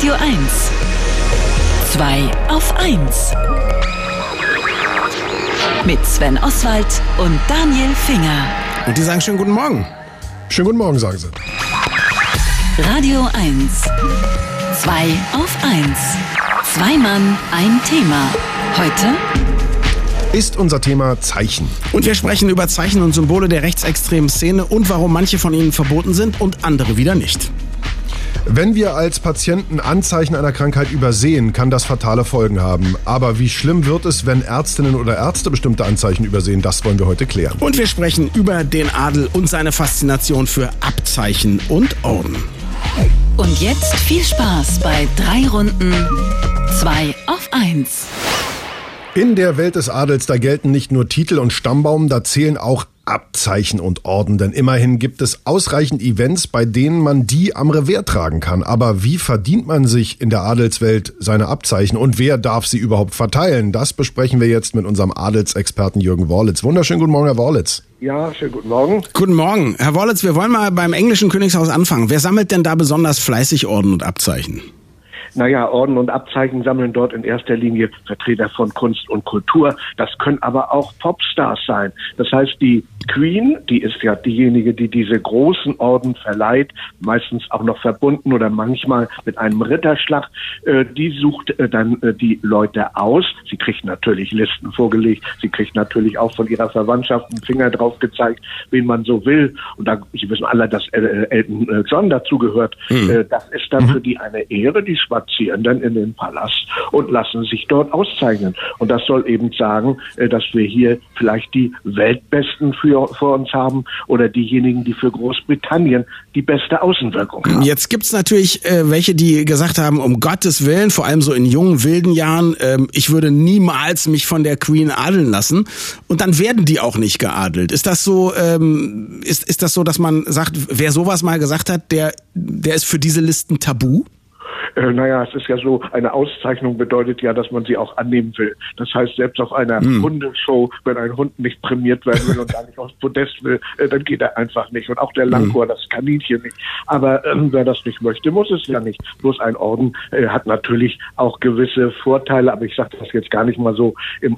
Radio 1. 2 auf 1. Mit Sven Oswald und Daniel Finger. Und die sagen schönen guten Morgen. Schönen guten Morgen, sagen sie. Radio 1. 2 auf 1. Zwei Mann, ein Thema. Heute ist unser Thema Zeichen. Und wir sprechen über Zeichen und Symbole der rechtsextremen Szene und warum manche von ihnen verboten sind und andere wieder nicht. Wenn wir als Patienten Anzeichen einer Krankheit übersehen, kann das fatale Folgen haben. Aber wie schlimm wird es, wenn Ärztinnen oder Ärzte bestimmte Anzeichen übersehen? Das wollen wir heute klären. Und wir sprechen über den Adel und seine Faszination für Abzeichen und Orden. Und jetzt viel Spaß bei 3 Runden 2 auf 1. In der Welt des Adels, da gelten nicht nur Titel und Stammbaum, da zählen auch Abzeichen und Orden. Denn immerhin gibt es ausreichend Events, bei denen man die am Revers tragen kann. Aber wie verdient man sich in der Adelswelt seine Abzeichen und wer darf sie überhaupt verteilen? Das besprechen wir jetzt mit unserem Adelsexperten Jürgen Worlitz. Wunderschönen guten Morgen, Herr Worlitz. Ja, schönen guten Morgen. Guten Morgen. Herr Worlitz, wir wollen mal beim englischen Königshaus anfangen. Wer sammelt denn da besonders fleißig Orden und Abzeichen? Naja, Orden und Abzeichen sammeln dort in erster Linie Vertreter von Kunst und Kultur. Das können aber auch Popstars sein. Das heißt, die Queen, die ist ja diejenige, die diese großen Orden verleiht, meistens auch noch verbunden oder manchmal mit einem Ritterschlag. Die sucht dann die Leute aus. Sie kriegt natürlich Listen vorgelegt. Sie kriegt natürlich auch von ihrer Verwandtschaft einen Finger drauf gezeigt, wen man so will. Und da, Sie wissen alle, dass Elton John dazugehört. Das ist dann für die eine Ehre. Die spazieren dann in den Palast und lassen sich dort auszeichnen. Und das soll eben sagen, dass wir hier vielleicht die Weltbesten vor uns haben oder diejenigen, die für Großbritannien die beste Außenwirkung haben. Jetzt gibt's natürlich welche, die gesagt haben, um Gottes Willen, vor allem so in jungen, wilden Jahren, ich würde niemals mich von der Queen adeln lassen. Und dann werden die auch nicht geadelt. Ist das so, ist das so, dass man sagt, wer sowas mal gesagt hat, der ist für diese Listen tabu? Naja, es ist ja so, eine Auszeichnung bedeutet ja, dass man sie auch annehmen will. Das heißt, selbst auf einer Hundeshow, wenn ein Hund nicht prämiert werden will und gar nicht aufs Podest will, dann geht er einfach nicht. Und auch der Langkor, das Kaninchen nicht. Aber wer das nicht möchte, muss es ja nicht. Bloß ein Orden hat natürlich auch gewisse Vorteile, aber ich sage das jetzt gar nicht mal so im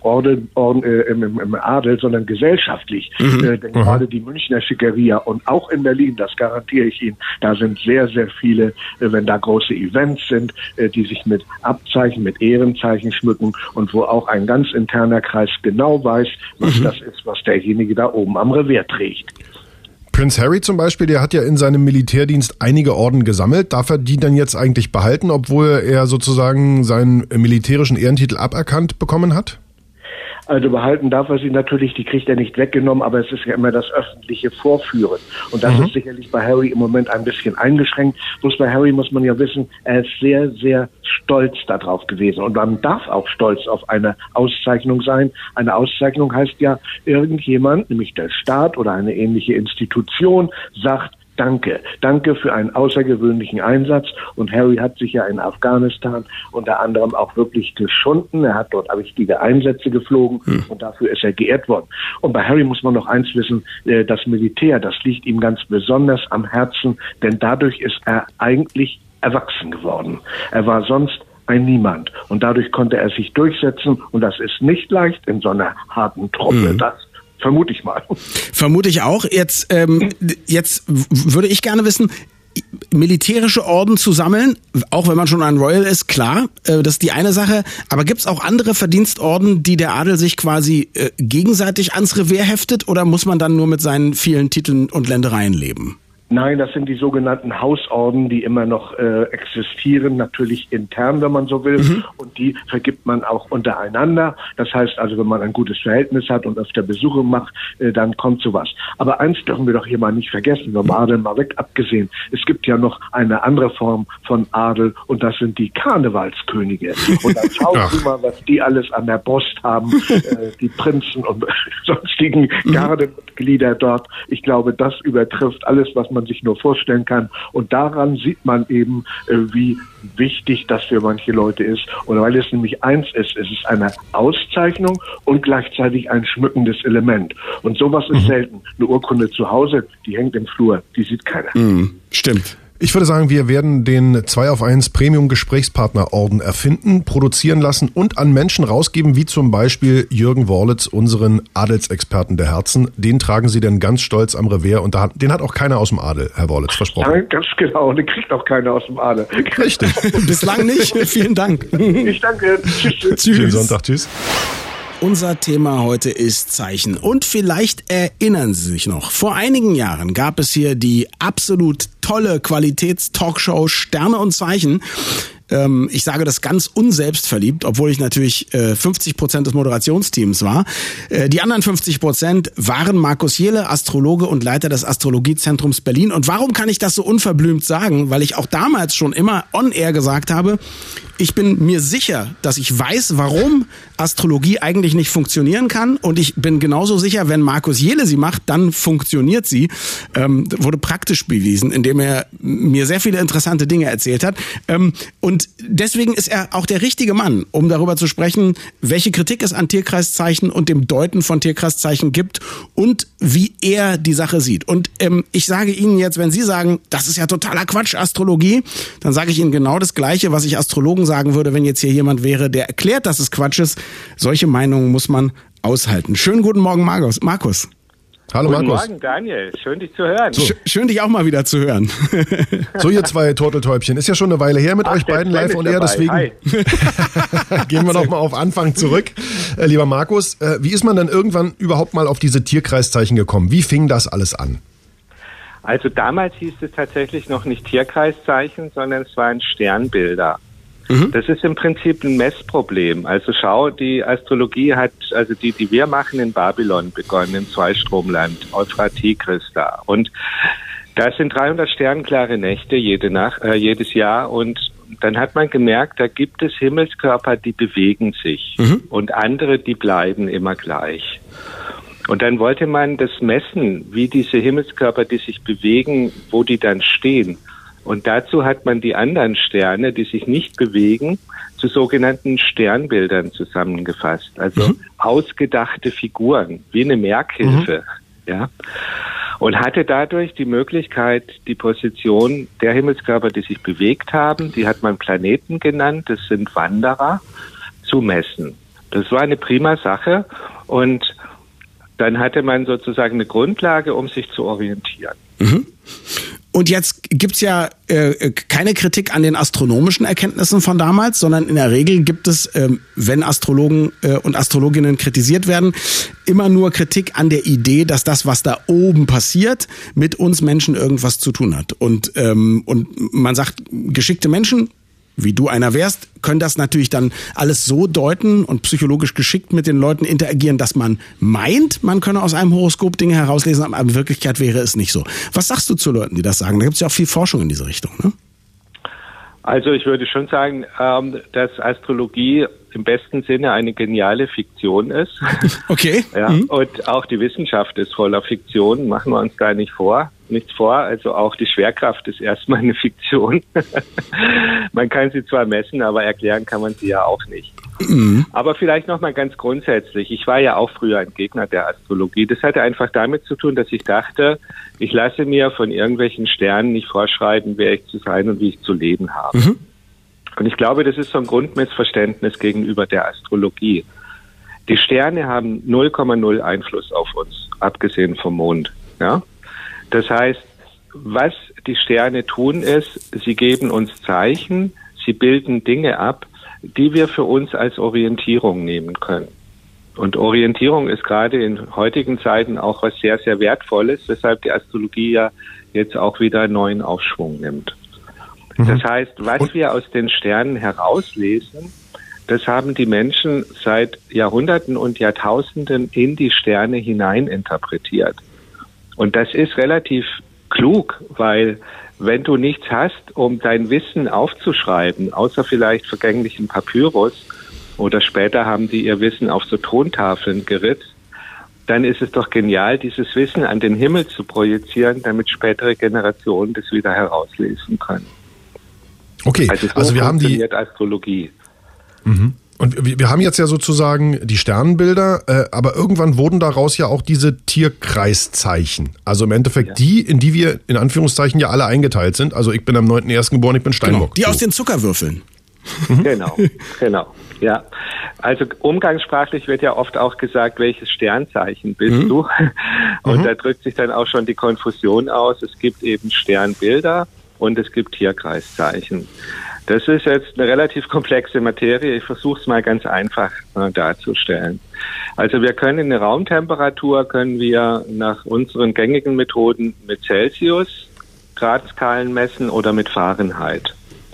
im Adel, sondern gesellschaftlich. Denn gerade die Münchner Schickeria und auch in Berlin, das garantiere ich Ihnen, da sind sehr, sehr viele, wenn da große Events sind, die sich mit Abzeichen, mit Ehrenzeichen schmücken und wo auch ein ganz interner Kreis genau weiß, was das ist, was derjenige da oben am Revers trägt. Prinz Harry zum Beispiel, der hat ja in seinem Militärdienst einige Orden gesammelt. Darf er die dann jetzt eigentlich behalten, obwohl er sozusagen seinen militärischen Ehrentitel aberkannt bekommen hat? Also behalten darf er sie natürlich, die kriegt er nicht weggenommen, aber es ist ja immer das öffentliche Vorführen. Und das ist sicherlich bei Harry im Moment ein bisschen eingeschränkt. Bloß bei Harry muss man ja wissen, er ist sehr, sehr stolz darauf gewesen. Und man darf auch stolz auf eine Auszeichnung sein. Eine Auszeichnung heißt ja, irgendjemand, nämlich der Staat oder eine ähnliche Institution, sagt, Danke. Danke für einen außergewöhnlichen Einsatz. Und Harry hat sich ja in Afghanistan unter anderem auch wirklich geschunden. Er hat dort wichtige Einsätze geflogen und dafür ist er geehrt worden. Und bei Harry muss man noch eins wissen, das Militär, das liegt ihm ganz besonders am Herzen, denn dadurch ist er eigentlich erwachsen geworden. Er war sonst ein Niemand. Und dadurch konnte er sich durchsetzen. Und das ist nicht leicht in so einer harten Truppe. Das vermute ich mal. Vermute ich auch. Jetzt würde ich gerne wissen, militärische Orden zu sammeln, auch wenn man schon ein Royal ist, klar, das ist die eine Sache. Aber gibt es auch andere Verdienstorden, die der Adel sich quasi gegenseitig ans Revers heftet? Oder muss man dann nur mit seinen vielen Titeln und Ländereien leben? Nein, das sind die sogenannten Hausorden, die immer noch existieren, natürlich intern, wenn man so will. Und die vergibt man auch untereinander. Das heißt also, wenn man ein gutes Verhältnis hat und öfter Besuche macht, dann kommt sowas. Aber eins dürfen wir doch hier mal nicht vergessen, vom Adel mal weg abgesehen. Es gibt ja noch eine andere Form von Adel und das sind die Karnevalskönige. Und dann schauen Sie mal, was die alles an der Brust haben, die Prinzen und sonstigen Gardemitglieder dort. Ich glaube, das übertrifft alles, was man sich nur vorstellen kann. Und daran sieht man eben, wie wichtig das für manche Leute ist. Und weil es nämlich eins ist, es ist eine Auszeichnung und gleichzeitig ein schmückendes Element. Und sowas ist selten. Eine Urkunde zu Hause, die hängt im Flur, die sieht keiner. Stimmt. Ich würde sagen, wir werden den 2-auf-1 Premium-Gesprächspartner-Orden erfinden, produzieren lassen und an Menschen rausgeben, wie zum Beispiel Jürgen Worlitz, unseren Adelsexperten der Herzen. Den tragen Sie dann ganz stolz am Revers und den hat auch keiner aus dem Adel, Herr Worlitz, versprochen. Ja, ganz genau, den kriegt auch keiner aus dem Adel. Richtig. Bislang nicht. Vielen Dank. Ich danke. Tschüss. Schönen Sonntag, tschüss. Unser Thema heute ist Zeichen. Und vielleicht erinnern Sie sich noch, vor einigen Jahren gab es hier die absolut tolle Qualitäts-Talkshow Sterne und Zeichen. Ich sage das ganz unselbstverliebt, obwohl ich natürlich 50% des Moderationsteams war. Die anderen 50% waren Markus Jehle, Astrologe und Leiter des Astrologiezentrums Berlin. Und warum kann ich das so unverblümt sagen? Weil ich auch damals schon immer on-air gesagt habe, ich bin mir sicher, dass ich weiß, warum Astrologie eigentlich nicht funktionieren kann. Und ich bin genauso sicher, wenn Markus Jehle sie macht, dann funktioniert sie. Wurde praktisch bewiesen, indem er mir sehr viele interessante Dinge erzählt hat. Und deswegen ist er auch der richtige Mann, um darüber zu sprechen, welche Kritik es an Tierkreiszeichen und dem Deuten von Tierkreiszeichen gibt und wie er die Sache sieht. Und ich sage Ihnen jetzt, wenn Sie sagen, das ist ja totaler Quatsch, Astrologie, dann sage ich Ihnen genau das Gleiche, was ich Astrologen sagen würde, wenn jetzt hier jemand wäre, der erklärt, dass es Quatsch ist. Solche Meinungen muss man aushalten. Schönen guten Morgen, Markus. Hallo Guten Markus. Morgen, Daniel. Schön, dich zu hören. So. Schön, dich auch mal wieder zu hören. So, ihr zwei Turteltäubchen. Ist ja schon eine Weile her mit euch beiden live on air, deswegen gehen wir noch mal auf Anfang zurück. Lieber Markus, wie ist man denn irgendwann überhaupt mal auf diese Tierkreiszeichen gekommen? Wie fing das alles an? Also damals hieß es tatsächlich noch nicht Tierkreiszeichen, sondern es waren Sternbilder. Das ist im Prinzip ein Messproblem. Also schau, die Astrologie hat, also die wir machen, in Babylon begonnen, im Zweistromland, Euphrat, Tigris da. Und da sind 300 sternklare Nächte jedes Jahr. Und dann hat man gemerkt, da gibt es Himmelskörper, die bewegen sich. Und andere, die bleiben immer gleich. Und dann wollte man das messen, wie diese Himmelskörper, die sich bewegen, wo die dann stehen. Und dazu hat man die anderen Sterne, die sich nicht bewegen, zu sogenannten Sternbildern zusammengefasst. Also ausgedachte Figuren, wie eine Merkhilfe. Ja. Und hatte dadurch die Möglichkeit, die Position der Himmelskörper, die sich bewegt haben, die hat man Planeten genannt, das sind Wanderer, zu messen. Das war eine prima Sache. Und dann hatte man sozusagen eine Grundlage, um sich zu orientieren. Und jetzt gibt's ja keine Kritik an den astronomischen Erkenntnissen von damals, sondern in der Regel gibt es, wenn Astrologen und Astrologinnen kritisiert werden, immer nur Kritik an der Idee, dass das, was da oben passiert, mit uns Menschen irgendwas zu tun hat. Und man sagt, geschickte Menschen, wie du einer wärst, können das natürlich dann alles so deuten und psychologisch geschickt mit den Leuten interagieren, dass man meint, man könne aus einem Horoskop Dinge herauslesen, aber in Wirklichkeit wäre es nicht so. Was sagst du zu Leuten, die das sagen? Da gibt es ja auch viel Forschung in diese Richtung, ne? Also ich würde schon sagen, dass Astrologie im besten Sinne eine geniale Fiktion ist. Okay. Ja, und auch die Wissenschaft ist voller Fiktion, machen wir uns da nichts vor. Also auch die Schwerkraft ist erstmal eine Fiktion. Man kann sie zwar messen, aber erklären kann man sie ja auch nicht. Aber vielleicht nochmal ganz grundsätzlich. Ich war ja auch früher ein Gegner der Astrologie. Das hatte einfach damit zu tun, dass ich dachte, ich lasse mir von irgendwelchen Sternen nicht vorschreiben, wer ich zu sein und wie ich zu leben habe. Und ich glaube, das ist so ein Grundmissverständnis gegenüber der Astrologie. Die Sterne haben 0,0 Einfluss auf uns, abgesehen vom Mond. Ja? Das heißt, was die Sterne tun ist, sie geben uns Zeichen, sie bilden Dinge ab, die wir für uns als Orientierung nehmen können. Und Orientierung ist gerade in heutigen Zeiten auch was sehr, sehr Wertvolles, weshalb die Astrologie ja jetzt auch wieder einen neuen Aufschwung nimmt. Das heißt, was wir aus den Sternen herauslesen, das haben die Menschen seit Jahrhunderten und Jahrtausenden in die Sterne hinein interpretiert. Und das ist relativ klug, weil wenn du nichts hast, um dein Wissen aufzuschreiben, außer vielleicht vergänglichen Papyrus, oder später haben die ihr Wissen auf so Tontafeln geritzt, dann ist es doch genial, dieses Wissen an den Himmel zu projizieren, damit spätere Generationen das wieder herauslesen können. Okay, Also wir haben die Astrologie. Und wir haben jetzt ja sozusagen die Sternbilder, aber irgendwann wurden daraus ja auch diese Tierkreiszeichen. Also im Endeffekt die, in die wir in Anführungszeichen ja alle eingeteilt sind. Also ich bin am 9.1. geboren, ich bin Steinbock. Genau, die aus den Zuckerwürfeln. Genau. Ja, also umgangssprachlich wird ja oft auch gesagt, welches Sternzeichen bist du? Und da drückt sich dann auch schon die Konfusion aus. Es gibt eben Sternbilder und es gibt Tierkreiszeichen. Das ist jetzt eine relativ komplexe Materie. Ich versuche es mal ganz einfach darzustellen. Also wir können eine Raumtemperatur, nach unseren gängigen Methoden mit Celsius Gradskalen messen oder mit Fahrenheit.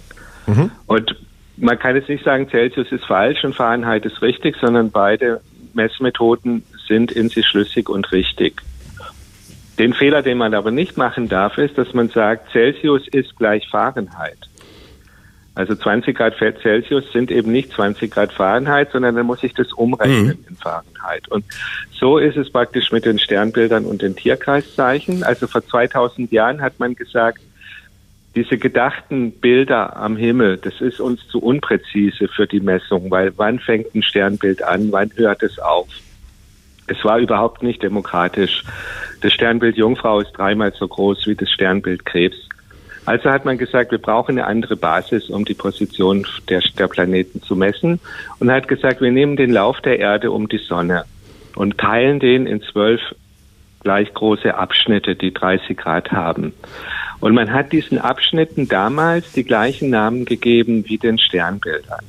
Und man kann jetzt nicht sagen, Celsius ist falsch und Fahrenheit ist richtig, sondern beide Messmethoden sind in sich schlüssig und richtig. Den Fehler, den man aber nicht machen darf, ist, dass man sagt, Celsius ist gleich Fahrenheit. Also 20 Grad Celsius sind eben nicht 20 Grad Fahrenheit, sondern dann muss ich das umrechnen in Fahrenheit. Und so ist es praktisch mit den Sternbildern und den Tierkreiszeichen. Also vor 2000 Jahren hat man gesagt, diese gedachten Bilder am Himmel, das ist uns zu unpräzise für die Messung, weil wann fängt ein Sternbild an, wann hört es auf? Es war überhaupt nicht demokratisch. Das Sternbild Jungfrau ist 3-mal so groß wie das Sternbild Krebs. Also hat man gesagt, wir brauchen eine andere Basis, um die Position der Planeten zu messen, und hat gesagt, wir nehmen den Lauf der Erde um die Sonne und teilen den in 12 gleich große Abschnitte, die 30 Grad haben. Und man hat diesen Abschnitten damals die gleichen Namen gegeben wie den Sternbildern.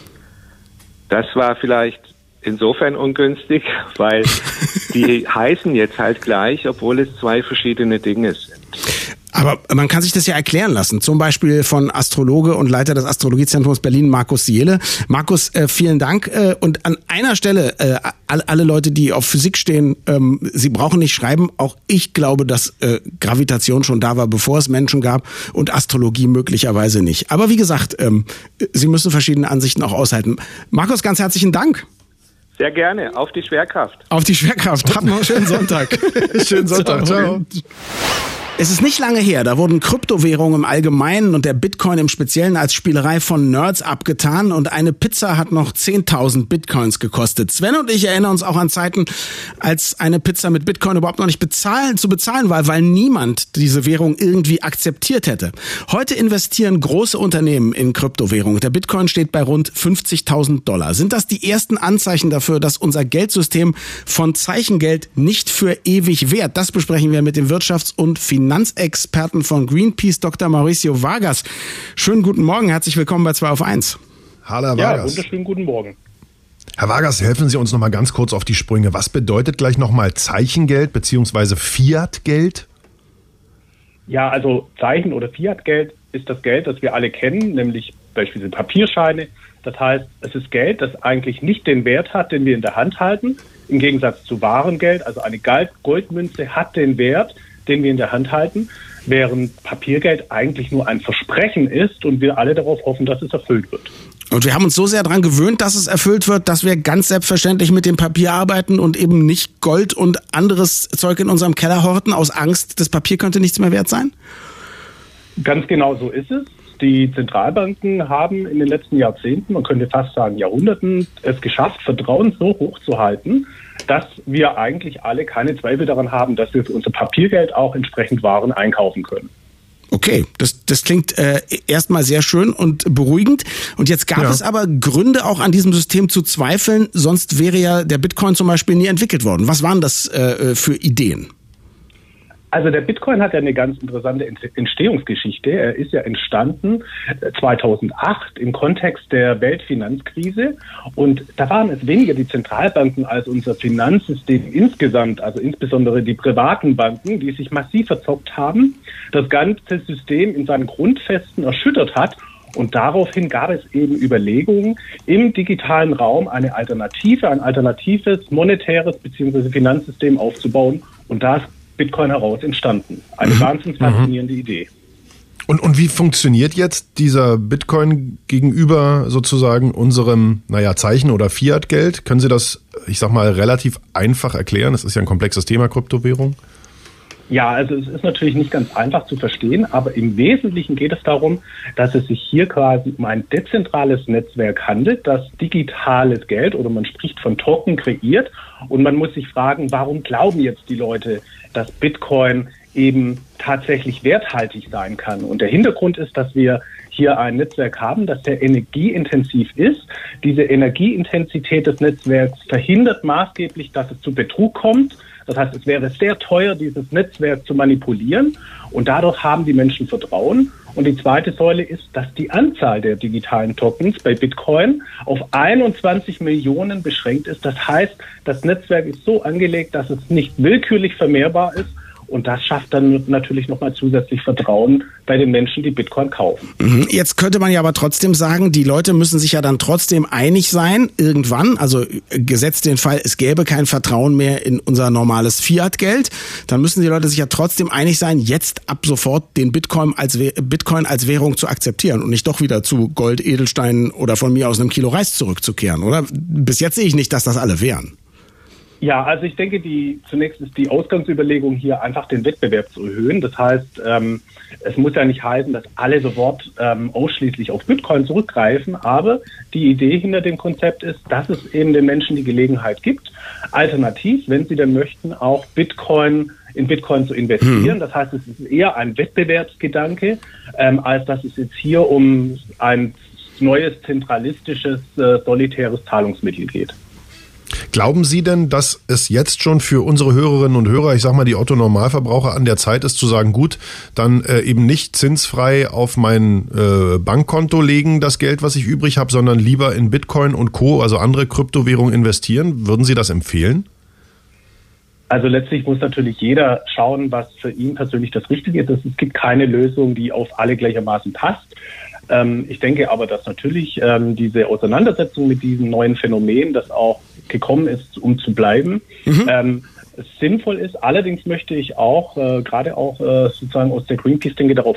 Das war vielleicht insofern ungünstig, weil die heißen jetzt halt gleich, obwohl es 2 verschiedene Dinge sind. Aber man kann sich das ja erklären lassen, zum Beispiel von Astrologe und Leiter des Astrologiezentrums Berlin, Markus Jehle. Markus, vielen Dank. Und an einer Stelle, alle Leute, die auf Physik stehen, sie brauchen nicht schreiben. Auch ich glaube, dass Gravitation schon da war, bevor es Menschen gab, und Astrologie möglicherweise nicht. Aber wie gesagt, Sie müssen verschiedene Ansichten auch aushalten. Markus, ganz herzlichen Dank. Sehr gerne. Auf die Schwerkraft. Auf die Schwerkraft. Habt noch einen schönen Sonntag. Schönen Sonntag. Ciao. Es ist nicht lange her, da wurden Kryptowährungen im Allgemeinen und der Bitcoin im Speziellen als Spielerei von Nerds abgetan, und eine Pizza hat noch 10.000 Bitcoins gekostet. Sven und ich erinnern uns auch an Zeiten, als eine Pizza mit Bitcoin überhaupt noch nicht zu bezahlen war, weil niemand diese Währung irgendwie akzeptiert hätte. Heute investieren große Unternehmen in Kryptowährungen. Der Bitcoin steht bei rund $50.000. Sind das die ersten Anzeichen dafür, dass unser Geldsystem von Zeichengeld nicht für ewig währt? Das besprechen wir mit dem Wirtschafts- und Finanzexperten von Greenpeace, Dr. Mauricio Vargas. Schönen guten Morgen, herzlich willkommen bei 2 auf 1. Hallo, Herr Vargas. Ja, wunderschönen guten Morgen. Herr Vargas, helfen Sie uns noch mal ganz kurz auf die Sprünge. Was bedeutet gleich noch mal Zeichengeld bzw. Fiatgeld? Ja, also Zeichen- oder Fiatgeld ist das Geld, das wir alle kennen, nämlich beispielsweise Papierscheine. Das heißt, es ist Geld, das eigentlich nicht den Wert hat, den wir in der Hand halten. Im Gegensatz zu Warengeld, also eine Goldmünze hat den Wert, den wir in der Hand halten, während Papiergeld eigentlich nur ein Versprechen ist und wir alle darauf hoffen, dass es erfüllt wird. Und wir haben uns so sehr daran gewöhnt, dass es erfüllt wird, dass wir ganz selbstverständlich mit dem Papier arbeiten und eben nicht Gold und anderes Zeug in unserem Keller horten, aus Angst, das Papier könnte nichts mehr wert sein? Ganz genau so ist es. Die Zentralbanken haben in den letzten Jahrzehnten, man könnte fast sagen Jahrhunderten, es geschafft, Vertrauen so hoch zu halten, dass wir eigentlich alle keine Zweifel daran haben, dass wir für unser Papiergeld auch entsprechend Waren einkaufen können. Okay, das klingt erstmal sehr schön und beruhigend. Und jetzt gab es aber Gründe, auch an diesem System zu zweifeln, sonst wäre ja der Bitcoin zum Beispiel nie entwickelt worden. Was waren das für Ideen? Also der Bitcoin hat ja eine ganz interessante Entstehungsgeschichte. Er ist ja entstanden 2008 im Kontext der Weltfinanzkrise, und da waren es weniger die Zentralbanken als unser Finanzsystem insgesamt, also insbesondere die privaten Banken, die sich massiv verzockt haben, das ganze System in seinen Grundfesten erschüttert hat. Und daraufhin gab es eben Überlegungen, im digitalen Raum ein alternatives monetäres bzw. Finanzsystem aufzubauen, und da ist Bitcoin heraus entstanden. Eine wahnsinnig faszinierende Idee. Und wie funktioniert jetzt dieser Bitcoin gegenüber sozusagen unserem, Zeichen- oder Fiat-Geld? Können Sie das, ich sag mal, relativ einfach erklären? Das ist ja ein komplexes Thema, Kryptowährung. Ja, also es ist natürlich nicht ganz einfach zu verstehen, aber im Wesentlichen geht es darum, dass es sich hier quasi um ein dezentrales Netzwerk handelt, das digitales Geld oder man spricht von Token kreiert. Und man muss sich fragen, warum glauben jetzt die Leute, dass Bitcoin eben tatsächlich werthaltig sein kann? Und der Hintergrund ist, dass wir hier ein Netzwerk haben, das sehr energieintensiv ist. Diese Energieintensität des Netzwerks verhindert maßgeblich, dass es zu Betrug kommt. Das heißt, es wäre sehr teuer, dieses Netzwerk zu manipulieren und dadurch haben die Menschen Vertrauen. Und die zweite Säule ist, dass die Anzahl der digitalen Tokens bei Bitcoin auf 21 Millionen beschränkt ist. Das heißt, das Netzwerk ist so angelegt, dass es nicht willkürlich vermehrbar ist. Und das schafft dann natürlich nochmal zusätzlich Vertrauen bei den Menschen, die Bitcoin kaufen. Jetzt könnte man ja aber trotzdem sagen, die Leute müssen sich ja dann trotzdem einig sein, irgendwann. Also gesetzt den Fall, es gäbe kein Vertrauen mehr in unser normales Fiat-Geld. Dann müssen die Leute sich ja trotzdem einig sein, jetzt ab sofort den Bitcoin als Währung zu akzeptieren und nicht doch wieder zu Gold, Edelsteinen oder von mir aus einem Kilo Reis zurückzukehren, oder? Bis jetzt sehe ich nicht, dass das alle wären. Ja, also ich denke, zunächst ist die Ausgangsüberlegung hier einfach den Wettbewerb zu erhöhen. Das heißt, es muss ja nicht heißen, dass alle sofort ausschließlich auf Bitcoin zurückgreifen, aber die Idee hinter dem Konzept ist, dass es eben den Menschen die Gelegenheit gibt, alternativ, wenn sie denn möchten, auch in Bitcoin zu investieren. Das heißt, es ist eher ein Wettbewerbsgedanke, als dass es jetzt hier um ein neues, zentralistisches, solitäres Zahlungsmittel geht. Glauben Sie denn, dass es jetzt schon für unsere Hörerinnen und Hörer, ich sag mal die Otto-Normalverbraucher, an der Zeit ist zu sagen, gut, dann eben nicht zinsfrei auf mein Bankkonto legen, das Geld, was ich übrig habe, sondern lieber in Bitcoin und Co., also andere Kryptowährungen investieren? Würden Sie das empfehlen? Also letztlich muss natürlich jeder schauen, was für ihn persönlich das Richtige ist. Es gibt keine Lösung, die auf alle gleichermaßen passt. Ich denke aber, dass natürlich diese Auseinandersetzung mit diesem neuen Phänomen, das auch gekommen ist, um zu bleiben, sinnvoll ist. Allerdings möchte ich auch, gerade auch sozusagen aus der Greenpeace-Denke darauf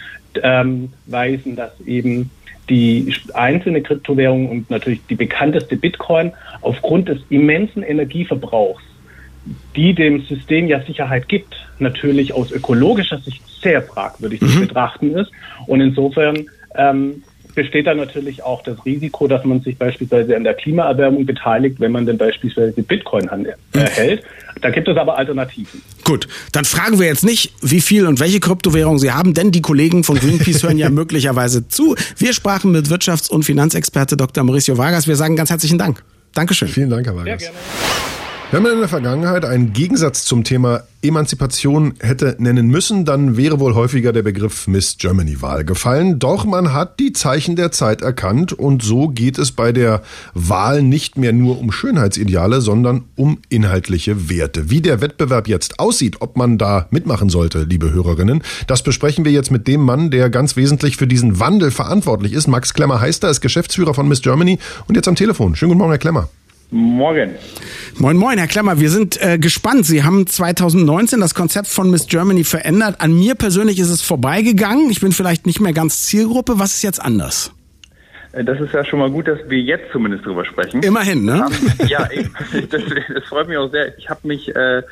hinweisen, dass eben die einzelne Kryptowährung und natürlich die bekannteste Bitcoin aufgrund des immensen Energieverbrauchs, die dem System ja Sicherheit gibt, natürlich aus ökologischer Sicht sehr fragwürdig zu betrachten ist. Und insofern besteht da natürlich auch das Risiko, dass man sich beispielsweise an der Klimaerwärmung beteiligt, wenn man denn beispielsweise Bitcoin erhält. Da gibt es aber Alternativen. Gut, dann fragen wir jetzt nicht, wie viel und welche Kryptowährung Sie haben, denn die Kollegen von Greenpeace hören ja möglicherweise zu. Wir sprachen mit Wirtschafts- und Finanzexperte Dr. Mauricio Vargas. Wir sagen ganz herzlichen Dank. Dankeschön. Vielen Dank, Herr Vargas. Sehr gerne. Wenn man in der Vergangenheit einen Gegensatz zum Thema Emanzipation hätte nennen müssen, dann wäre wohl häufiger der Begriff Miss Germany-Wahl gefallen. Doch man hat die Zeichen der Zeit erkannt und so geht es bei der Wahl nicht mehr nur um Schönheitsideale, sondern um inhaltliche Werte. Wie der Wettbewerb jetzt aussieht, ob man da mitmachen sollte, liebe Hörerinnen, das besprechen wir jetzt mit dem Mann, der ganz wesentlich für diesen Wandel verantwortlich ist. Max Klemmer heißt er, ist Geschäftsführer von Miss Germany und jetzt am Telefon. Schönen guten Morgen, Herr Klemmer. Morgen. Moin, moin, Herr Klemmer. Wir sind gespannt. Sie haben 2019 das Konzept von Miss Germany verändert. An mir persönlich ist es vorbeigegangen. Ich bin vielleicht nicht mehr ganz Zielgruppe. Was ist jetzt anders? Das ist ja schon mal gut, dass wir jetzt zumindest drüber sprechen. Immerhin, ne? Ja, eben. Das freut mich auch sehr. Ich habe mich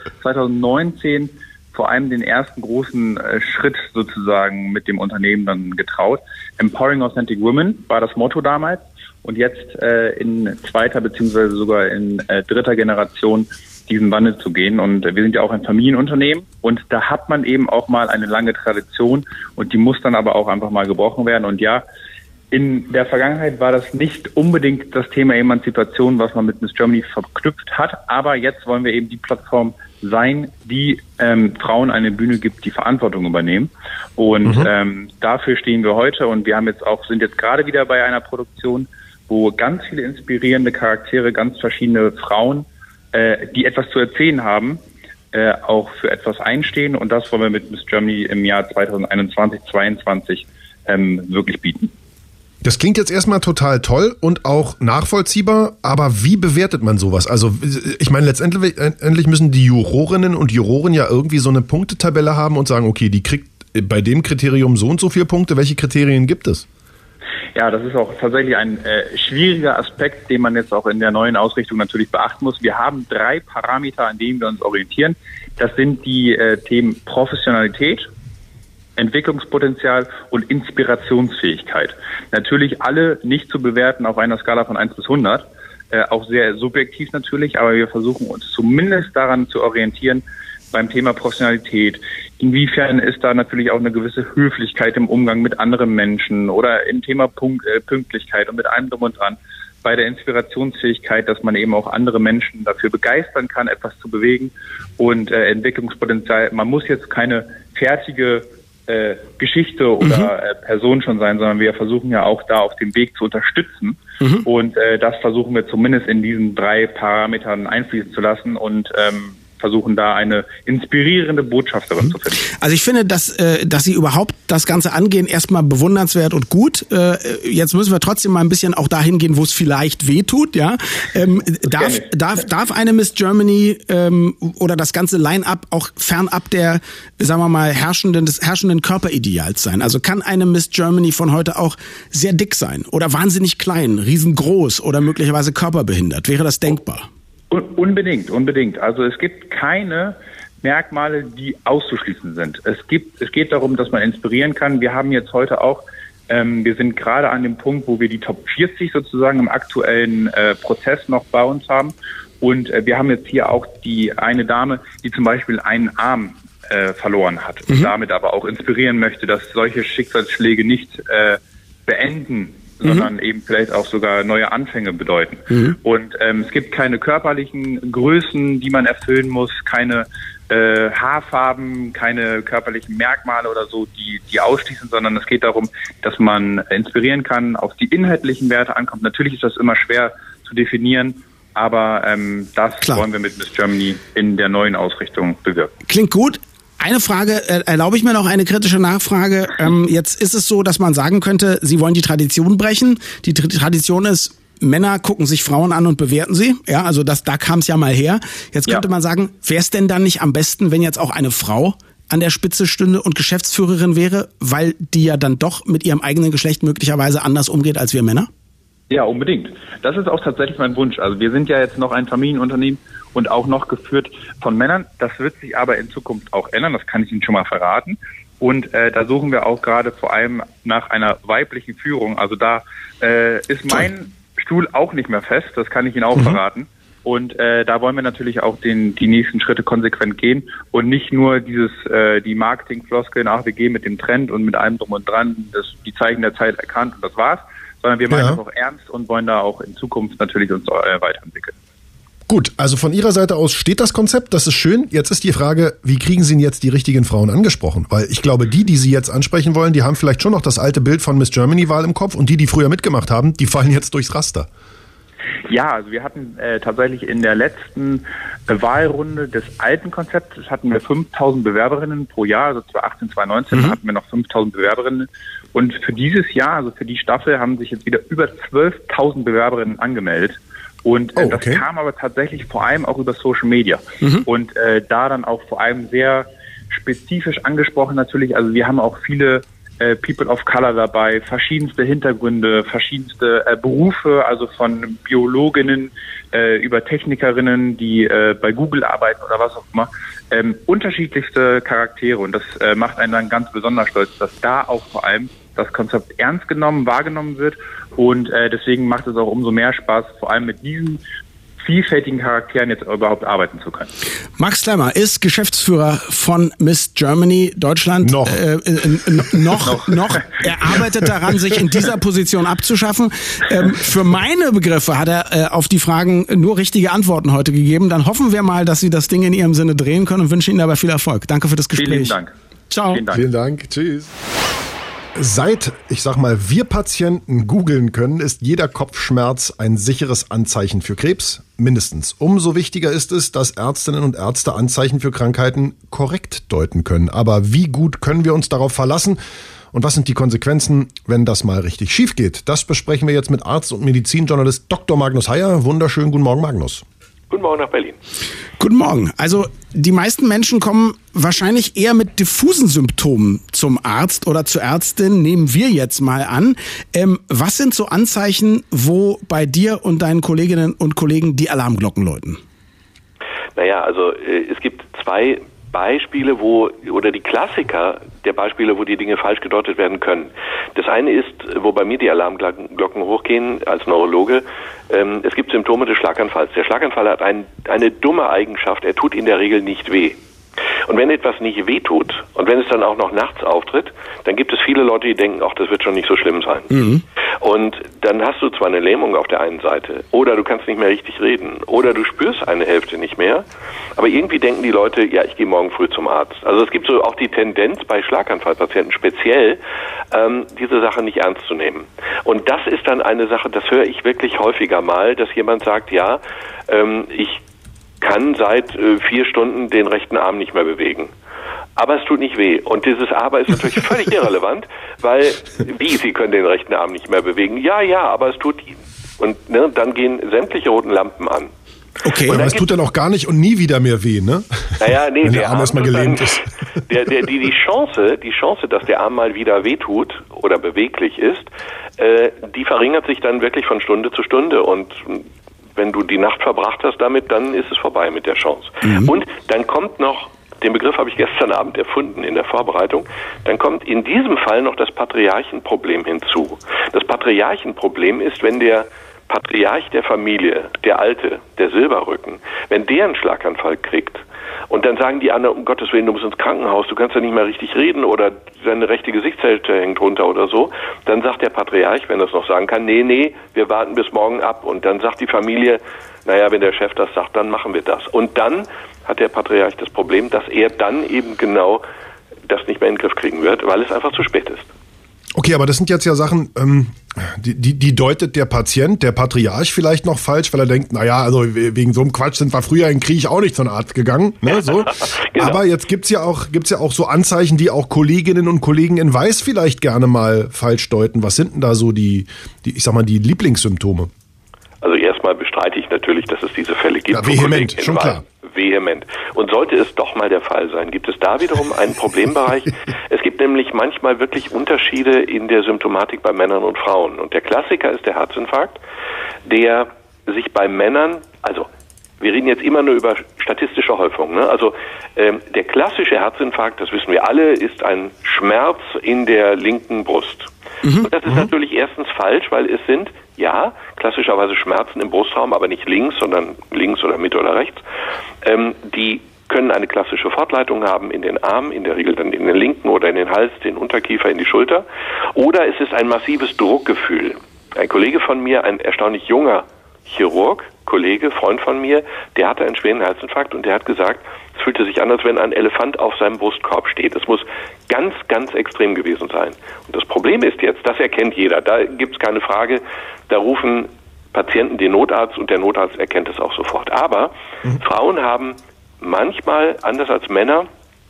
2019 vor allem den ersten großen Schritt sozusagen mit dem Unternehmen dann getraut. Empowering Authentic Women war das Motto damals. Und jetzt in zweiter beziehungsweise sogar in dritter Generation diesen Wandel zu gehen. Und wir sind ja auch ein Familienunternehmen und da hat man eben auch mal eine lange Tradition und die muss dann aber auch einfach mal gebrochen werden. Und ja, in der Vergangenheit war das nicht unbedingt das Thema Emanzipation, was man mit Miss Germany verknüpft hat. Aber jetzt wollen wir eben die Plattform sein, die Frauen eine Bühne gibt, die Verantwortung übernehmen. Und dafür stehen wir heute und wir sind jetzt gerade wieder bei einer Produktion, wo ganz viele inspirierende Charaktere, ganz verschiedene Frauen, die etwas zu erzählen haben, auch für etwas einstehen. Und das wollen wir mit Miss Germany im Jahr 2021, 2022 wirklich bieten. Das klingt jetzt erstmal total toll und auch nachvollziehbar, aber wie bewertet man sowas? Also ich meine, letztendlich müssen die Jurorinnen und Juroren ja irgendwie so eine Punktetabelle haben und sagen, okay, die kriegt bei dem Kriterium so und so viele Punkte. Welche Kriterien gibt es? Ja, das ist auch tatsächlich ein schwieriger Aspekt, den man jetzt auch in der neuen Ausrichtung natürlich beachten muss. Wir haben 3 Parameter, an denen wir uns orientieren. Das sind die Themen Professionalität, Entwicklungspotenzial und Inspirationsfähigkeit. Natürlich alle nicht zu bewerten auf einer Skala von 1 bis 100, auch sehr subjektiv natürlich, aber wir versuchen uns zumindest daran zu orientieren beim Thema Professionalität. Inwiefern ist da natürlich auch eine gewisse Höflichkeit im Umgang mit anderen Menschen oder im Thema Pünktlichkeit und mit allem drum und dran. Bei der Inspirationsfähigkeit, dass man eben auch andere Menschen dafür begeistern kann, etwas zu bewegen und Entwicklungspotenzial. Man muss jetzt keine fertige Geschichte oder Person schon sein, sondern wir versuchen ja auch da auf dem Weg zu unterstützen. Und das versuchen wir zumindest in diesen 3 Parametern einfließen zu lassen und versuchen da eine inspirierende Botschafterin zu finden. Also ich finde, dass Sie überhaupt das Ganze angehen, erstmal bewundernswert und gut. Jetzt müssen wir trotzdem mal ein bisschen auch dahin gehen, wo es vielleicht wehtut. Ja? Darf eine Miss Germany oder das ganze Line-up auch fernab der, sagen wir mal, des herrschenden Körperideals sein? Also kann eine Miss Germany von heute auch sehr dick sein oder wahnsinnig klein, riesengroß oder möglicherweise körperbehindert? Wäre das denkbar? Unbedingt. Also es gibt keine Merkmale, die auszuschließen sind. Es geht darum, dass man inspirieren kann. Wir haben jetzt heute auch, wir sind gerade an dem Punkt, wo wir die Top 40 sozusagen im aktuellen Prozess noch bei uns haben. Und wir haben jetzt hier auch die eine Dame, die zum Beispiel einen Arm verloren hat und damit aber auch inspirieren möchte, dass solche Schicksalsschläge nicht beenden, sondern eben vielleicht auch sogar neue Anfänge bedeuten. Und es gibt keine körperlichen Größen, die man erfüllen muss, keine Haarfarben, keine körperlichen Merkmale oder so, die ausschließen, sondern es geht darum, dass man inspirieren kann, auf die inhaltlichen Werte ankommt. Natürlich ist das immer schwer zu definieren, aber das wollen wir mit Miss Germany in der neuen Ausrichtung bewirken. Klingt gut. Eine Frage, erlaube ich mir noch eine kritische Nachfrage. Jetzt ist es so, dass man sagen könnte, Sie wollen die Tradition brechen. Die Tradition ist, Männer gucken sich Frauen an und bewerten sie. Ja, also da kam es ja mal her. Jetzt könnte man sagen, wäre es denn dann nicht am besten, wenn jetzt auch eine Frau an der Spitze stünde und Geschäftsführerin wäre, weil die ja dann doch mit ihrem eigenen Geschlecht möglicherweise anders umgeht als wir Männer? Ja, unbedingt. Das ist auch tatsächlich mein Wunsch. Also wir sind ja jetzt noch ein Familienunternehmen und auch noch geführt von Männern. Das wird sich aber in Zukunft auch ändern, das kann ich Ihnen schon mal verraten. Und da suchen wir auch gerade vor allem nach einer weiblichen Führung. Also da ist mein Stuhl auch nicht mehr fest, das kann ich Ihnen auch verraten. Und da wollen wir natürlich auch die nächsten Schritte konsequent gehen und nicht nur die Marketingfloskeln, wir gehen mit dem Trend und mit allem drum und dran, die Zeichen der Zeit erkannt und das war's, sondern wir meinen das auch ernst und wollen da auch in Zukunft natürlich uns weiterentwickeln. Gut, also von Ihrer Seite aus steht das Konzept, das ist schön. Jetzt ist die Frage, wie kriegen Sie denn jetzt die richtigen Frauen angesprochen? Weil ich glaube, die Sie jetzt ansprechen wollen, die haben vielleicht schon noch das alte Bild von Miss Germany-Wahl im Kopf und die früher mitgemacht haben, die fallen jetzt durchs Raster. Ja, also wir hatten tatsächlich in der letzten Wahlrunde des alten Konzeptes hatten wir 5.000 Bewerberinnen pro Jahr, also 2018, 2019 hatten wir noch 5.000 Bewerberinnen. Und für dieses Jahr, also für die Staffel, haben sich jetzt wieder über 12.000 Bewerberinnen angemeldet. Und das kam aber tatsächlich vor allem auch über Social Media. Und da dann auch vor allem sehr spezifisch angesprochen natürlich. Also wir haben auch viele People of Color dabei, verschiedenste Hintergründe, verschiedenste Berufe, also von Biologinnen über Technikerinnen, die bei Google arbeiten oder was auch immer. Unterschiedlichste Charaktere. Und das macht einen dann ganz besonders stolz, dass da auch vor allem das Konzept ernst genommen, wahrgenommen wird. Und deswegen macht es auch umso mehr Spaß, vor allem mit diesen vielfältigen Charakteren jetzt überhaupt arbeiten zu können. Max Klemmer ist Geschäftsführer von Miss Germany Deutschland. Noch. Er arbeitet daran, sich in dieser Position abzuschaffen. Für meine Begriffe hat er auf die Fragen nur richtige Antworten heute gegeben. Dann hoffen wir mal, dass Sie das Ding in Ihrem Sinne drehen können und wünschen Ihnen dabei viel Erfolg. Danke für das Gespräch. Vielen Dank. Ciao. Vielen Dank. Tschüss. Seit, ich sag mal, wir Patienten googeln können, ist jeder Kopfschmerz ein sicheres Anzeichen für Krebs. Mindestens. Umso wichtiger ist es, dass Ärztinnen und Ärzte Anzeichen für Krankheiten korrekt deuten können. Aber wie gut können wir uns darauf verlassen? Und was sind die Konsequenzen, wenn das mal richtig schief geht? Das besprechen wir jetzt mit Arzt und Medizinjournalist Dr. Magnus Heyer. Wunderschönen guten Morgen, Magnus. Guten Morgen nach Berlin. Guten Morgen. Also die meisten Menschen kommen wahrscheinlich eher mit diffusen Symptomen zum Arzt oder zur Ärztin, nehmen wir jetzt mal an. Was sind so Anzeichen, wo bei dir und deinen Kolleginnen und Kollegen die Alarmglocken läuten? Naja, also es gibt zwei Beispiele, oder die Klassiker der Beispiele, wo die Dinge falsch gedeutet werden können. Das eine ist, wo bei mir die Alarmglocken hochgehen als Neurologe, es gibt Symptome des Schlaganfalls. Der Schlaganfall hat eine dumme Eigenschaft, er tut in der Regel nicht weh. Und wenn etwas nicht weh tut und wenn es dann auch noch nachts auftritt, dann gibt es viele Leute, die denken, ach, das wird schon nicht so schlimm sein. Mhm. Und dann hast du zwar eine Lähmung auf der einen Seite oder du kannst nicht mehr richtig reden oder du spürst eine Hälfte nicht mehr, aber irgendwie denken die Leute, ja, ich gehe morgen früh zum Arzt. Also es gibt so auch die Tendenz bei Schlaganfallpatienten speziell, diese Sache nicht ernst zu nehmen. Und das ist dann eine Sache, das höre ich wirklich häufiger mal, dass jemand sagt, ja, ich kann seit 4 Stunden den rechten Arm nicht mehr bewegen. Aber es tut nicht weh. Und dieses Aber ist natürlich völlig irrelevant, weil, Sie können den rechten Arm nicht mehr bewegen? Ja, aber es tut Ihnen. Und dann gehen sämtliche roten Lampen an. Okay, aber es tut dann auch gar nicht und nie wieder mehr weh, ne? Naja, nee, wenn der Arm erstmal gelähmt ist. Die Chance, dass der Arm mal wieder wehtut oder beweglich ist, die verringert sich dann wirklich von Stunde zu Stunde. Und wenn du die Nacht verbracht hast damit, dann ist es vorbei mit der Chance. Mhm. Und dann kommt noch, den Begriff habe ich gestern Abend erfunden in der Vorbereitung, dann kommt in diesem Fall noch das Patriarchenproblem hinzu. Das Patriarchenproblem ist, wenn der Patriarch der Familie, der Alte, der Silberrücken, wenn der einen Schlaganfall kriegt und dann sagen die anderen, um Gottes Willen, du musst ins Krankenhaus, du kannst ja nicht mehr richtig reden oder deine rechte Gesichtshälfte hängt runter oder so, dann sagt der Patriarch, wenn er es noch sagen kann, nee, wir warten bis morgen ab. Und dann sagt die Familie, naja, wenn der Chef das sagt, dann machen wir das. Und dann hat der Patriarch das Problem, dass er dann eben genau das nicht mehr in den Griff kriegen wird, weil es einfach zu spät ist. Okay, aber das sind jetzt ja Sachen, die deutet der Patient, der Patriarch vielleicht noch falsch, weil er denkt, naja, also wegen so einem Quatsch sind wir früher in Krieg auch nicht zum Arzt gegangen, ne, so. Genau. Aber jetzt gibt's ja auch so Anzeichen, die auch Kolleginnen und Kollegen in Weiß vielleicht gerne mal falsch deuten. Was sind denn da so die Lieblingssymptome? Also erstmal bestreite ich natürlich, dass es diese Fälle gibt. Ja, vehement, schon klar. Vehement. Und sollte es doch mal der Fall sein, gibt es da wiederum einen Problembereich. Es gibt nämlich manchmal wirklich Unterschiede in der Symptomatik bei Männern und Frauen. Und der Klassiker ist der Herzinfarkt, der sich bei Männern, also wir reden jetzt immer nur über statistische Häufung, ne? Also der klassische Herzinfarkt, das wissen wir alle, ist ein Schmerz in der linken Brust. Und das ist natürlich erstens falsch, weil es sind, ja, klassischerweise Schmerzen im Brustraum, aber nicht links, sondern links oder Mitte oder rechts. Die können eine klassische Fortleitung haben in den Arm, in der Regel dann in den linken oder in den Hals, den Unterkiefer, in die Schulter. Oder es ist ein massives Druckgefühl. Ein Kollege von mir, ein erstaunlich junger Chirurg, Kollege, Freund von mir, der hatte einen schweren Herzinfarkt und der hat gesagt, es fühlte sich an, als wenn ein Elefant auf seinem Brustkorb steht. Es muss ganz, ganz extrem gewesen sein. Und das Problem ist jetzt, das erkennt jeder, da gibt es keine Frage, da rufen Patienten den Notarzt und der Notarzt erkennt es auch sofort. Aber Frauen haben manchmal, anders als Männer,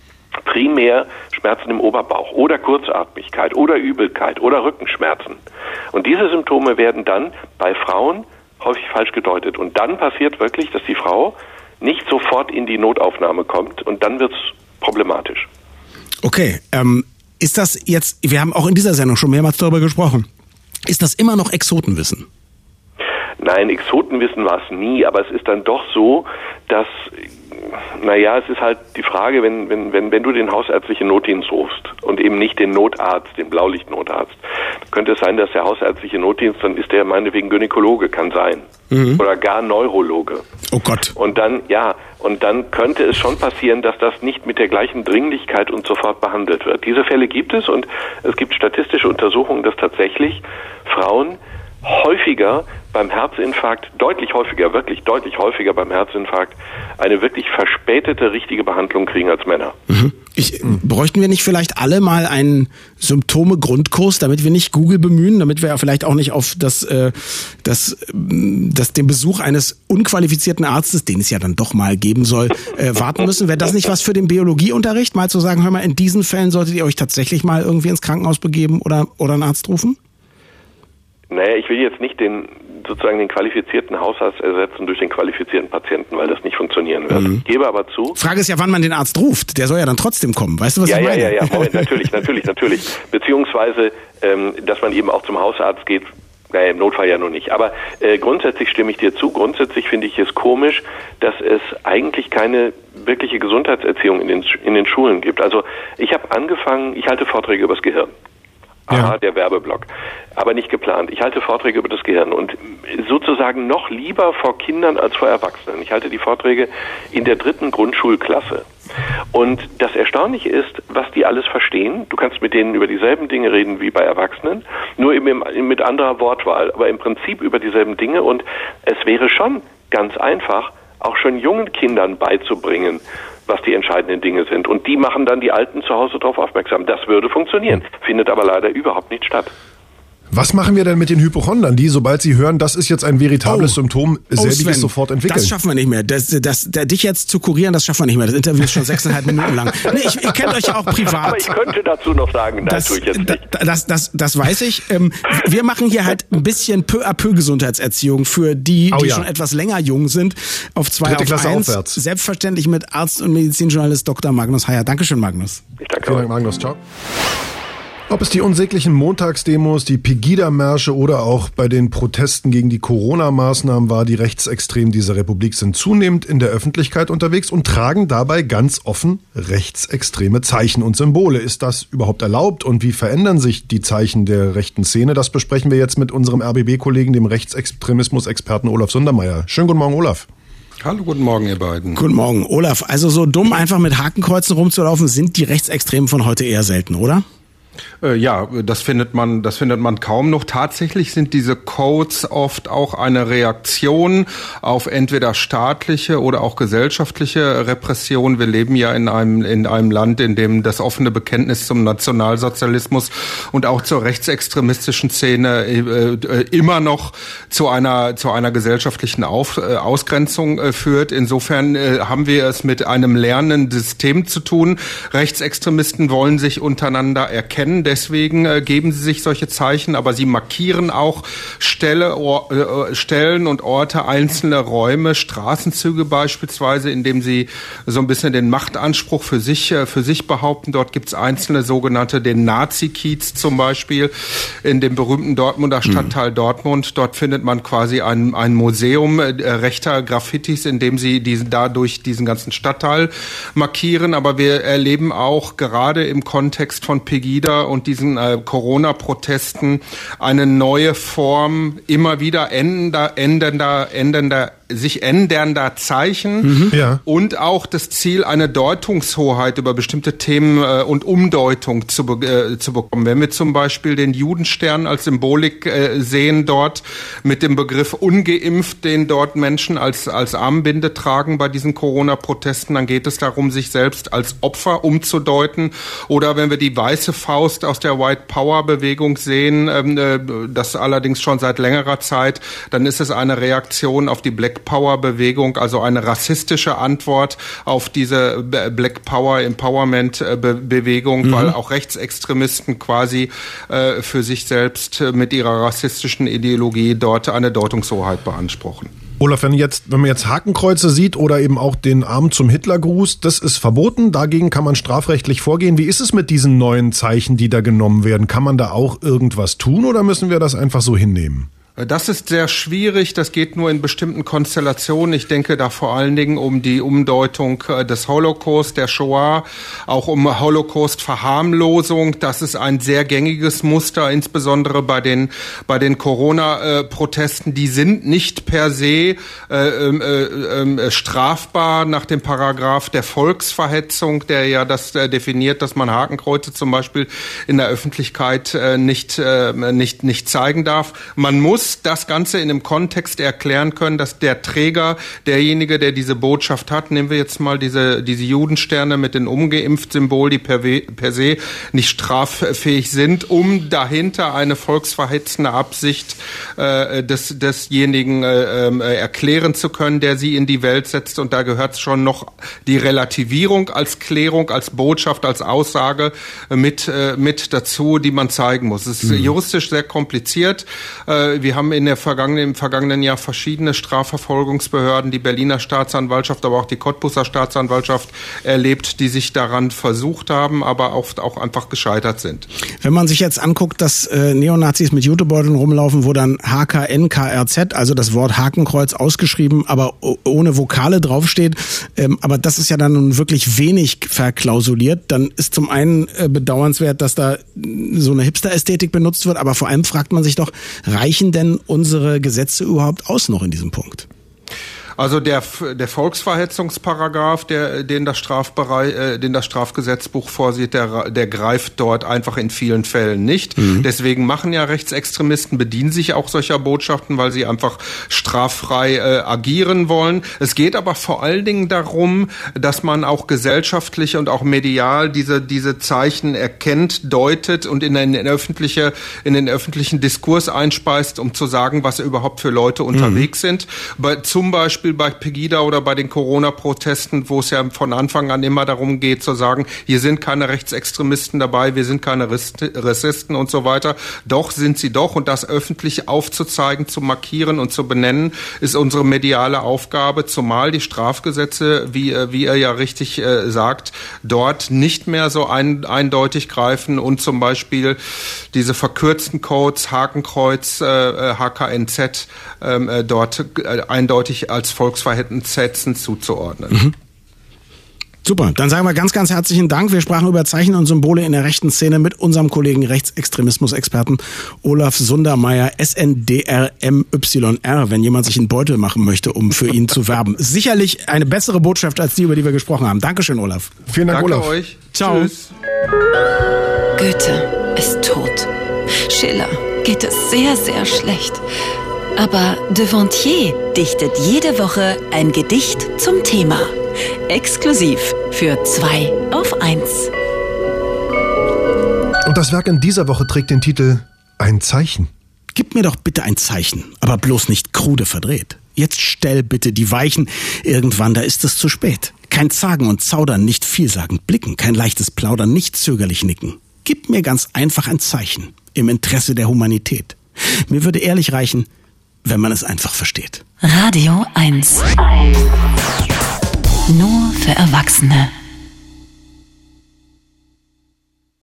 primär Schmerzen im Oberbauch oder Kurzatmigkeit oder Übelkeit oder Rückenschmerzen. Und diese Symptome werden dann bei Frauen häufig falsch gedeutet. Und dann passiert wirklich, dass die Frau nicht sofort in die Notaufnahme kommt und dann wird's problematisch. Okay, ist das jetzt, wir haben auch in dieser Sendung schon mehrmals darüber gesprochen, ist das immer noch Exotenwissen? Nein, Exotenwissen war es nie, aber es ist dann doch so, dass, naja, es ist halt die Frage, wenn du den hausärztlichen Notdienst rufst und eben nicht den Notarzt, den Blaulichtnotarzt, könnte es sein, dass der hausärztliche Notdienst, dann ist der meinetwegen Gynäkologe, kann sein. Oder gar Neurologe. Oh Gott. Und dann könnte es schon passieren, dass das nicht mit der gleichen Dringlichkeit und sofort behandelt wird. Diese Fälle gibt es und es gibt statistische Untersuchungen, dass tatsächlich Frauen häufiger beim Herzinfarkt, wirklich deutlich häufiger beim Herzinfarkt eine wirklich verspätete, richtige Behandlung kriegen als Männer. Bräuchten wir nicht vielleicht alle mal einen Symptome-Grundkurs, damit wir nicht Google bemühen, damit wir ja vielleicht auch nicht auf den Besuch eines unqualifizierten Arztes, den es ja dann doch mal geben soll, warten müssen? Wäre das nicht was für den Biologieunterricht, mal zu sagen, hör mal, in diesen Fällen solltet ihr euch tatsächlich mal irgendwie ins Krankenhaus begeben oder einen Arzt rufen? Naja, ich will jetzt nicht den sozusagen den qualifizierten Hausarzt ersetzen durch den qualifizierten Patienten, weil das nicht funktionieren wird. Ich gebe aber zu. Frage ist ja, wann man den Arzt ruft. Der soll ja dann trotzdem kommen. Weißt du, was ich meine? Ja. Moment, natürlich. Beziehungsweise, dass man eben auch zum Hausarzt geht. Naja, im Notfall ja noch nicht. Aber grundsätzlich stimme ich dir zu. Grundsätzlich finde ich es komisch, dass es eigentlich keine wirkliche Gesundheitserziehung in den Schulen gibt. Also ich habe angefangen, ich halte Vorträge über das Gehirn. Aha, der Werbeblock. Aber nicht geplant. Ich halte Vorträge über das Gehirn und sozusagen noch lieber vor Kindern als vor Erwachsenen. Ich halte die Vorträge in der 3. Grundschulklasse. Und das Erstaunliche ist, was die alles verstehen. Du kannst mit denen über dieselben Dinge reden wie bei Erwachsenen, nur eben mit anderer Wortwahl, aber im Prinzip über dieselben Dinge. Und es wäre schon ganz einfach, auch schon jungen Kindern beizubringen, was die entscheidenden Dinge sind. Und die machen dann die Alten zu Hause darauf aufmerksam. Das würde funktionieren, findet aber leider überhaupt nicht statt. Was machen wir denn mit den Hypochondern, die, sobald sie hören, das ist jetzt ein veritables Symptom, selbiges sofort entwickeln? Das schaffen wir nicht mehr. Dich jetzt zu kurieren, das schaffen wir nicht mehr. Das Interview ist schon 6,5 Minuten lang. Nee, ihr kennt euch ja auch privat. Aber ich könnte dazu noch sagen, nein, tue ich jetzt nicht. Das weiß ich. Wir machen hier halt ein bisschen peu à peu Gesundheitserziehung für die schon etwas länger jung sind. Auf 2 auf 1. Aufwärts. Selbstverständlich mit Arzt und Medizinjournalist Dr. Magnus Heyer. Dankeschön, Magnus. Ich danke. Vielen Dank, Magnus. Ciao. Ob es die unsäglichen Montagsdemos, die Pegida-Märsche oder auch bei den Protesten gegen die Corona-Maßnahmen war, die Rechtsextremen dieser Republik sind zunehmend in der Öffentlichkeit unterwegs und tragen dabei ganz offen rechtsextreme Zeichen und Symbole. Ist das überhaupt erlaubt und wie verändern sich die Zeichen der rechten Szene? Das besprechen wir jetzt mit unserem RBB-Kollegen, dem Rechtsextremismus-Experten Olaf Sundermeier. Schönen guten Morgen, Olaf. Hallo, guten Morgen, ihr beiden. Guten Morgen, Olaf. Also so dumm einfach mit Hakenkreuzen rumzulaufen, sind die Rechtsextremen von heute eher selten, oder? Ja, das findet man kaum noch. Tatsächlich sind diese Codes oft auch eine Reaktion auf entweder staatliche oder auch gesellschaftliche Repression. Wir leben ja in einem Land, in dem das offene Bekenntnis zum Nationalsozialismus und auch zur rechtsextremistischen Szene immer noch zu einer gesellschaftlichen Ausgrenzung führt. Insofern haben wir es mit einem lernenden System zu tun. Rechtsextremisten wollen sich untereinander erkennen. Deswegen geben sie sich solche Zeichen, aber sie markieren auch Stellen und Orte, einzelne Räume, Straßenzüge beispielsweise, indem sie so ein bisschen den Machtanspruch für sich behaupten. Dort gibt es einzelne sogenannte, den Nazi-Kiez zum Beispiel, in dem berühmten Dortmunder Stadtteil Dortmund. Dort findet man quasi ein Museum rechter Graffitis, in dem sie dadurch diesen ganzen Stadtteil markieren. Aber wir erleben auch gerade im Kontext von Pegida und diesen Corona-Protesten eine neue Form immer wieder sich ändernder Zeichen und auch das Ziel, eine Deutungshoheit über bestimmte Themen und Umdeutung zu bekommen. Wenn wir zum Beispiel den Judenstern als Symbolik sehen dort mit dem Begriff ungeimpft, den dort Menschen als Armbinde tragen bei diesen Corona-Protesten, dann geht es darum, sich selbst als Opfer umzudeuten. Oder wenn wir die weiße Faust aus der White Power-Bewegung sehen, das allerdings schon seit längerer Zeit, dann ist es eine Reaktion auf die Black Power-Bewegung, also eine rassistische Antwort auf diese Black Power Empowerment-Bewegung, weil auch Rechtsextremisten quasi für sich selbst mit ihrer rassistischen Ideologie dort eine Deutungshoheit beanspruchen. Olaf, wenn man jetzt Hakenkreuze sieht oder eben auch den Arm zum Hitlergruß, das ist verboten, dagegen kann man strafrechtlich vorgehen. Wie ist es mit diesen neuen Zeichen, die da genommen werden? Kann man da auch irgendwas tun oder müssen wir das einfach so hinnehmen? Das ist sehr schwierig, das geht nur in bestimmten Konstellationen. Ich denke da vor allen Dingen um die Umdeutung des Holocaust, der Shoah, auch um Holocaust-Verharmlosung. Das ist ein sehr gängiges Muster, insbesondere bei den Corona-Protesten. Die sind nicht per se strafbar nach dem Paragraph der Volksverhetzung, der ja das definiert, dass man Hakenkreuze zum Beispiel in der Öffentlichkeit nicht zeigen darf. Man muss das Ganze in einem Kontext erklären können, dass der Träger, derjenige, der diese Botschaft hat, nehmen wir jetzt mal diese Judensterne mit dem Ungeimpft-Symbol, die per se nicht straffähig sind, um dahinter eine volksverhetzende Absicht desjenigen erklären zu können, der sie in die Welt setzt. Und da gehört schon noch die Relativierung als Klärung, als Botschaft, als Aussage mit dazu, die man zeigen muss. Es ist juristisch sehr kompliziert. Wir haben im vergangenen Jahr verschiedene Strafverfolgungsbehörden, die Berliner Staatsanwaltschaft, aber auch die Cottbuser Staatsanwaltschaft erlebt, die sich daran versucht haben, aber oft auch einfach gescheitert sind. Wenn man sich jetzt anguckt, dass Neonazis mit Jutebeuteln rumlaufen, wo dann HKNKRZ, also das Wort Hakenkreuz ausgeschrieben, aber ohne Vokale draufsteht, aber das ist ja dann nun wirklich wenig verklausuliert, dann ist zum einen bedauernswert, dass da so eine Hipster-Ästhetik benutzt wird, aber vor allem fragt man sich doch, reichen denn unsere Gesetze überhaupt aus noch in diesem Punkt? Also der Volksverhetzungsparagraph, den das Strafgesetzbuch vorsieht, der greift dort einfach in vielen Fällen nicht. Deswegen machen ja Rechtsextremisten, bedienen sich auch solcher Botschaften, weil sie einfach straffrei agieren wollen. Es geht aber vor allen Dingen darum, dass man auch gesellschaftlich und auch medial diese Zeichen erkennt, deutet und in den öffentlichen Diskurs einspeist, um zu sagen, was überhaupt für Leute unterwegs sind. Zum Beispiel bei Pegida oder bei den Corona-Protesten, wo es ja von Anfang an immer darum geht zu sagen, hier sind keine Rechtsextremisten dabei, wir sind keine Rassisten und so weiter. Doch sind sie doch, und das öffentlich aufzuzeigen, zu markieren und zu benennen, ist unsere mediale Aufgabe, zumal die Strafgesetze, wie er ja richtig sagt, dort nicht mehr so eindeutig greifen und zum Beispiel diese verkürzten Codes, Hakenkreuz, HKNZ, dort eindeutig als Volksverhetzung zuzuordnen. Super, dann sagen wir ganz, ganz herzlichen Dank. Wir sprachen über Zeichen und Symbole in der rechten Szene mit unserem Kollegen Rechtsextremismus-Experten Olaf Sundermeier, SNDRMYR, wenn jemand sich einen Beutel machen möchte, um für ihn zu werben. Sicherlich eine bessere Botschaft als die, über die wir gesprochen haben. Dankeschön, Olaf. Vielen Dank, Danke Olaf. euch. Ciao. Tschüss. Goethe ist tot. Schiller geht es sehr, sehr schlecht. Aber Devontier dichtet jede Woche ein Gedicht zum Thema. Exklusiv für 2 auf 1. Und das Werk in dieser Woche trägt den Titel Ein Zeichen. Gib mir doch bitte ein Zeichen, aber bloß nicht krude verdreht. Jetzt stell bitte die Weichen. Irgendwann, da ist es zu spät. Kein Zagen und Zaudern, nicht vielsagend blicken. Kein leichtes Plaudern, nicht zögerlich nicken. Gib mir ganz einfach ein Zeichen. Im Interesse der Humanität. Mir würde ehrlich reichen, wenn man es einfach versteht. Radio 1. Nur für Erwachsene.